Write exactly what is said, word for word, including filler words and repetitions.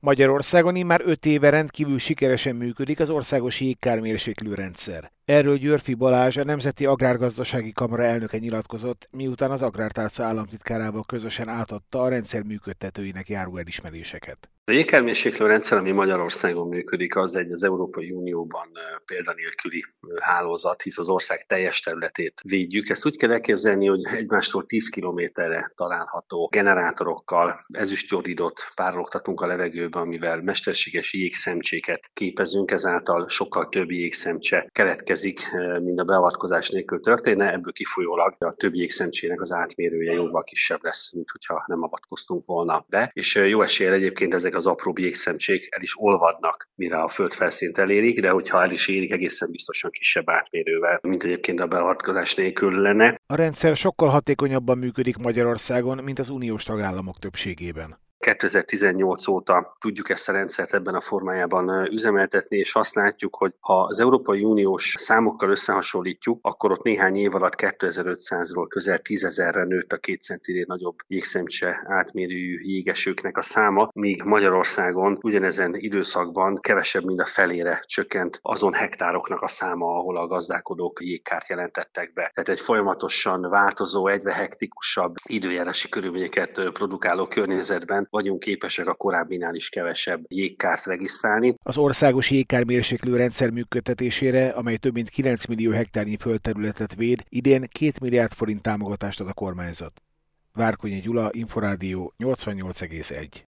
Magyarországon immár öt éve rendkívül sikeresen működik az országos jégkármérséklő rendszer. Erről Györffy Balázs, a Nemzeti Agrárgazdasági Kamara elnöke nyilatkozott, miután az Agrártárca államtitkárával közösen átadta a rendszer működtetőinek járó elismeréseket. A jégkármérséklő rendszer, ami Magyarországon működik, az egy az Európai Unióban példanélküli hálózat, hisz az ország teljes területét védjük. Ezt úgy kell elképzelni, hogy egymástól tíz kilométerre található generátorokkal ezüstjoridot párologtatunk a levegőbe, amivel mesterséges jégszemcséket képezünk, ezáltal sokkal több jégszemcse keletkezik, mint a beavatkozás nélkül történne. Ebből kifolyólag a több jégszemcsének az átmérője jóval kisebb lesz, mint hogyha nem avatkoztunk volna be. És jó eséllyel egyébként ezek az apróbb jégszemcsék el is olvadnak, mire a földfelszínt elérik, de hogyha el is érik, egészen biztosan kisebb átmérővel, mint egyébként a beavatkozás nélkül lenne. A rendszer sokkal hatékonyabban működik Magyarországon, mint az uniós tagállamok többségében. kétezer-tizennyolc óta tudjuk ezt a rendszert ebben a formájában üzemeltetni, és azt látjuk, hogy ha az Európai Uniós számokkal összehasonlítjuk, akkor ott néhány év alatt kétezer-ötszázról közel tízezerre nőtt a két centinél nagyobb jégszemcse átmérőjű jégesőknek a száma, míg Magyarországon ugyanezen időszakban kevesebb, mint a felére csökkent azon hektároknak a száma, ahol a gazdálkodók jégkárt jelentettek be. Tehát egy folyamatosan változó, egyre hektikusabb időjárási körülményeket produkáló környezetben vagyunk képesek a korábbinál is kevesebb jégkárt regisztrálni. Az országos jégkármérséklő rendszer működtetésére, amely több mint kilenc millió hektárnyi földterületet véd, idén két milliárd forint támogatást ad a kormányzat. Várkonyi Gyula, Inforádió nyolcvannyolc egész egy.